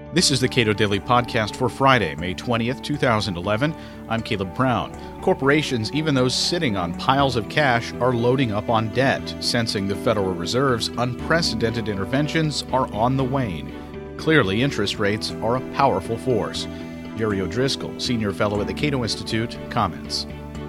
This is the Cato Daily Podcast for Friday, May 20th, 2011. I'm Caleb Brown. Corporations, even those sitting on piles of cash, are loading up on debt, sensing the Federal Reserve's unprecedented interventions are on the wane. Clearly, interest rates are a powerful force. Jerry O'Driscoll, senior fellow at the Cato Institute, comments.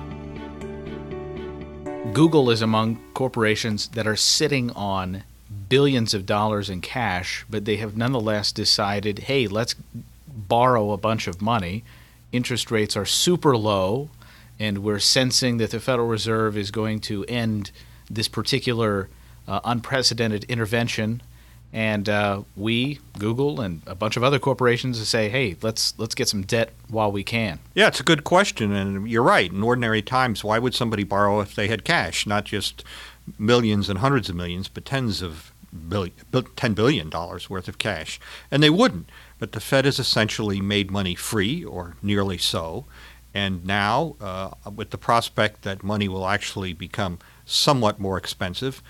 Google is among corporations that are sitting on billions of dollars in cash, but they have nonetheless decided, hey, let's borrow a bunch of money. Interest rates are super low, and we're sensing that the Federal Reserve is going to end this particular unprecedented intervention. And we, Google, and a bunch of other corporations say, hey, let's get some debt while we can. Yeah, it's a good question, and you're right. In ordinary times, why would somebody borrow if they had cash? Not just millions and hundreds of millions, but $10 billion worth of cash. And they wouldn't. But the Fed has essentially made money free, or nearly so. And now, with the prospect that money will actually become somewhat more expensive,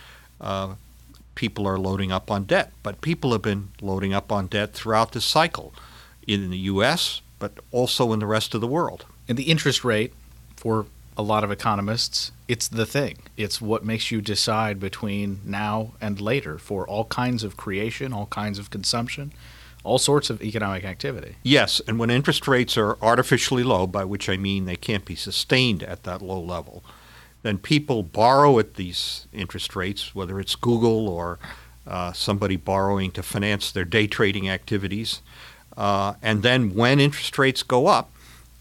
people are loading up on debt. But people have been loading up on debt throughout this cycle in the U.S., but also in the rest of the world. And the interest rate, for a lot of economists, it's the thing. It's what makes you decide between now and later for all kinds of creation, all kinds of consumption, all sorts of economic activity. Yes, and when interest rates are artificially low, by which I mean they can't be sustained at that low level, then people borrow at these interest rates, whether it's Google or somebody borrowing to finance their day trading activities. And then when interest rates go up,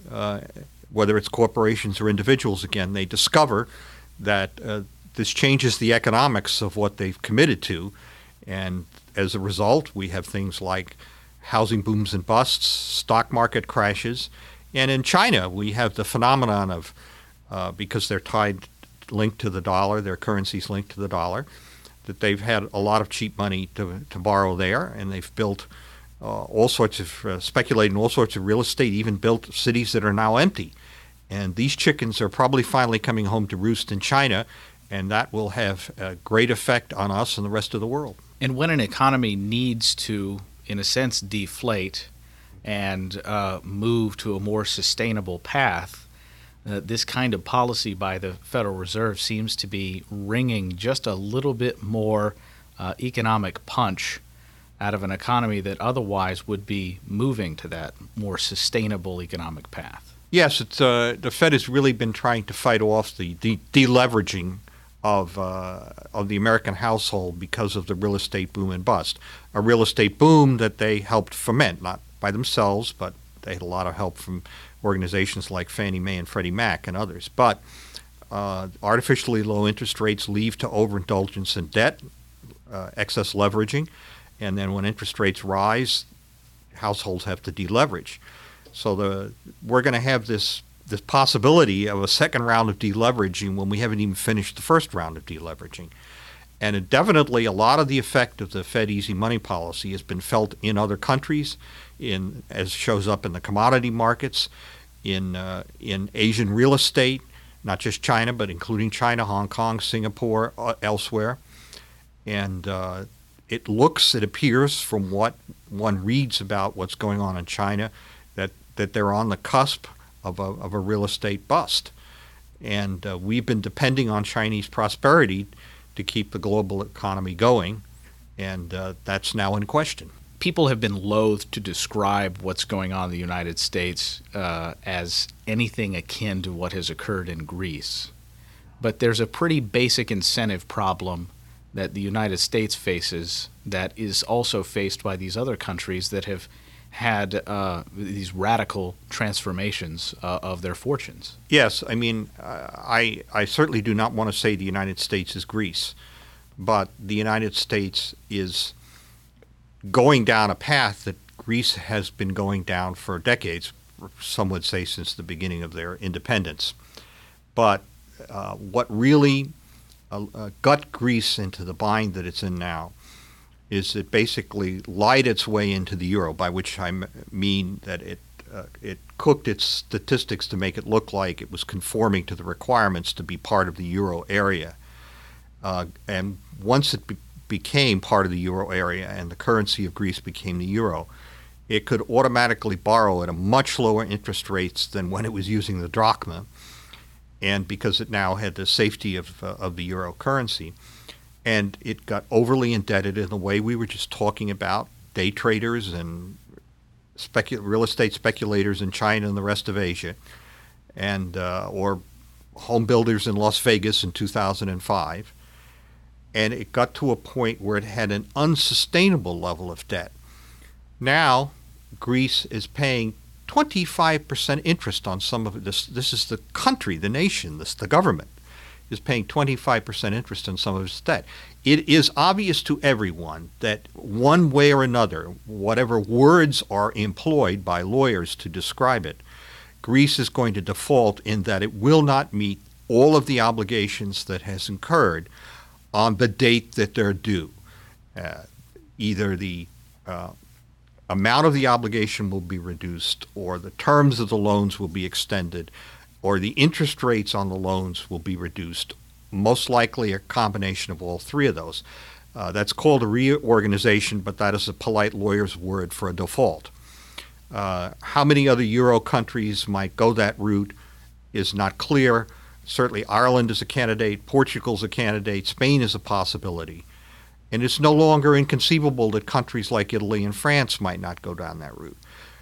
whether it's corporations or individuals, again, they discover that this changes the economics of what they've committed to. And as a result, we have things like housing booms and busts, stock market crashes. And in China, we have the phenomenon of, because they're linked to the dollar, their currency's linked to the dollar, that they've had a lot of cheap money to borrow there, and they've built all sorts of, speculated in all sorts of real estate, even built cities that are now empty. And these chickens are probably finally coming home to roost in China, and that will have a great effect on us and the rest of the world. And when an economy needs to, in a sense, deflate and move to a more sustainable path, this kind of policy by the Federal Reserve seems to be wringing just a little bit more economic punch out of an economy that otherwise would be moving to that more sustainable economic path. Yes, the Fed has really been trying to fight off the deleveraging of the American household because of the real estate boom and bust. A real estate boom that they helped foment, not by themselves, but they had a lot of help from organizations like Fannie Mae and Freddie Mac and others. But artificially low interest rates lead to overindulgence in debt, excess leveraging. And then when interest rates rise, households have to deleverage. So we're going to have this possibility of a second round of deleveraging when we haven't even finished the first round of deleveraging. And definitely a lot of the effect of the Fed easy money policy has been felt in other countries, as shows up in the commodity markets, in Asian real estate, not just China, but including China, Hong Kong, Singapore, elsewhere. And it appears from what one reads about what's going on in China that they're on the cusp of a real estate bust. And we've been depending on Chinese prosperity to keep the global economy going, and that's now in question. People have been loath to describe what's going on in the United States as anything akin to what has occurred in Greece. But there's a pretty basic incentive problem that the United States faces that is also faced by these other countries that have had these radical transformations of their fortunes. Yes, I mean, I certainly do not want to say the United States is Greece, but the United States is going down a path that Greece has been going down for decades, some would say since the beginning of their independence. But what really got Greece into the bind that it's in now is it basically lied its way into the euro, by which I mean that it cooked its statistics to make it look like it was conforming to the requirements to be part of the euro area. And once it became part of the euro area and the currency of Greece became the euro, it could automatically borrow at a much lower interest rates than when it was using the drachma, and because it now had the safety of the euro currency. And it got overly indebted in the way we were just talking about, day traders and real estate speculators in China and the rest of Asia, and or home builders in Las Vegas in 2005. And it got to a point where it had an unsustainable level of debt. Now, Greece is paying 25% interest on some of this. This is the country, the nation, the government is paying 25% interest on some of its debt. It is obvious to everyone that one way or another, whatever words are employed by lawyers to describe it, Greece is going to default in that it will not meet all of the obligations that has incurred on the date that they're due. Either the amount of the obligation will be reduced, or the terms of the loans will be extended, or the interest rates on the loans will be reduced, most likely a combination of all three of those. That's called a reorganization, but that is a polite lawyer's word for a default. How many other Euro countries might go that route is not clear. Certainly Ireland is a candidate, Portugal's a candidate, Spain is a possibility. And it's no longer inconceivable that countries like Italy and France might not go down that route.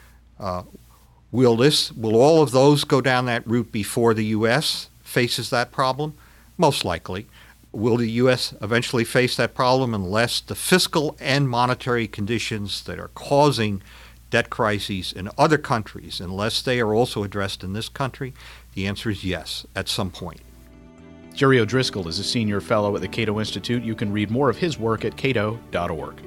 Will all of those go down that route before the U.S. faces that problem? Most likely. Will the U.S. eventually face that problem unless the fiscal and monetary conditions that are causing debt crises in other countries, unless they are also addressed in this country? The answer is yes, at some point. Jerry O'Driscoll is a senior fellow at the Cato Institute. You can read more of his work at cato.org.